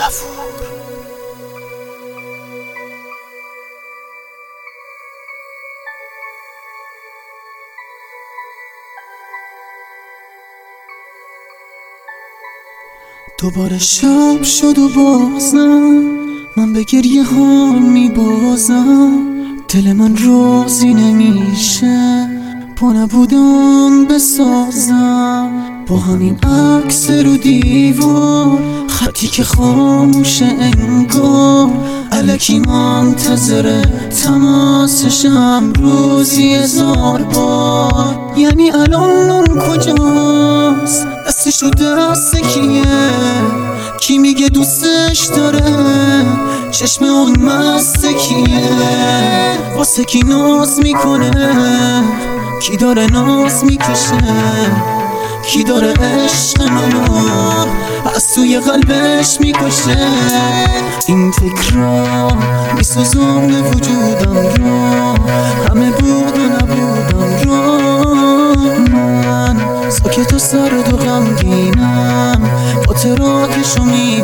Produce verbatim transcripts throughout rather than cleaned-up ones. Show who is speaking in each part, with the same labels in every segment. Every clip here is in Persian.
Speaker 1: دوباره شب شد و بازم من به گریه ها می بازم. دل من راضی نمیشه با نبودم بسازم. با همین عکس رو دیوار، خطی که خاموشه انگار، الکی منتظر تماسشم روزی هزار بار. یعنی الان اون کجاست؟ دستش رو دست کیه؟ کی میگه دوستش داره؟ چشم اون مست کیه؟ واسه کی ناز میکنه؟ کی داره ناز میکشه؟ کی داره عشق منو از توی قلبش میکشه؟ این فکرها میسوزونه وجودم رو، همه بود و نبودم رو. من ساکت و سرد و غمگینم، خاطراتشو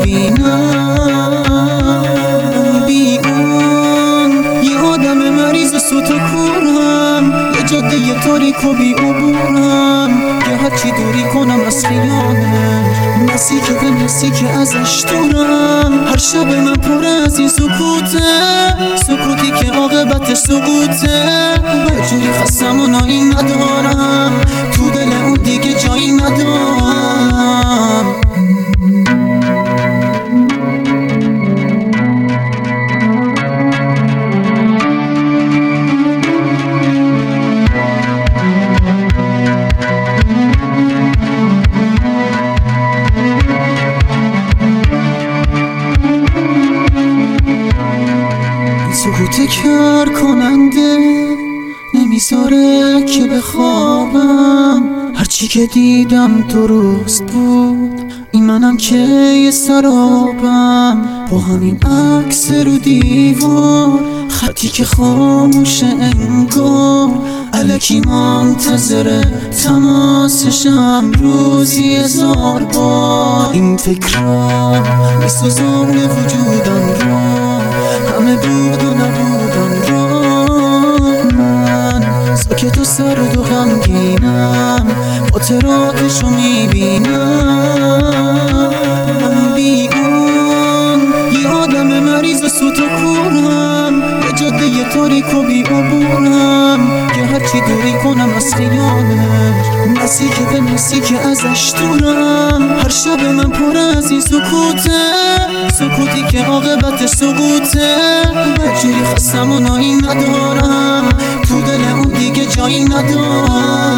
Speaker 1: میبینم. بی اون یه آدم مریض و سوت و کورم، یه جاده یه تاریک و بی عبورم. یه هرچی دوری کنم از خیالش، نزدیک به نزدیک ازش دورم. هر شب من پر از این سکوته، سکوتی که عاقبتش سقوطه. یه جوری خستم و نایی ندارم، تو دل اون دیگه جایی ندارم. سکوت کر کننده نمیذاره که بخوابم. هرچی که دیدم درست بود، این منم که یه سرابم. با همین عکس رو دیوار، خطی که خاموشه انگار، الکی منتظر تماسشم روزی هزار بار. این فکرها میسوزونه وجودم رو، همه بود و نبودم رو. من ساکت و سرد و غمگینم، خاطراتشو میبینم. بی اون یه آدم مریض و سوت و کورم، یه جاده یه تاریک و بی عبورم. یه هرچی دوری کنم از خیالش، نزدیک به نزدیک ازش دورم. هر شب من پر از این سکوته، سکوتی که عاقبتش سقوطه. یه جوری خستم و نایی ندارم، تو دل اون دیگه جایی ندارم.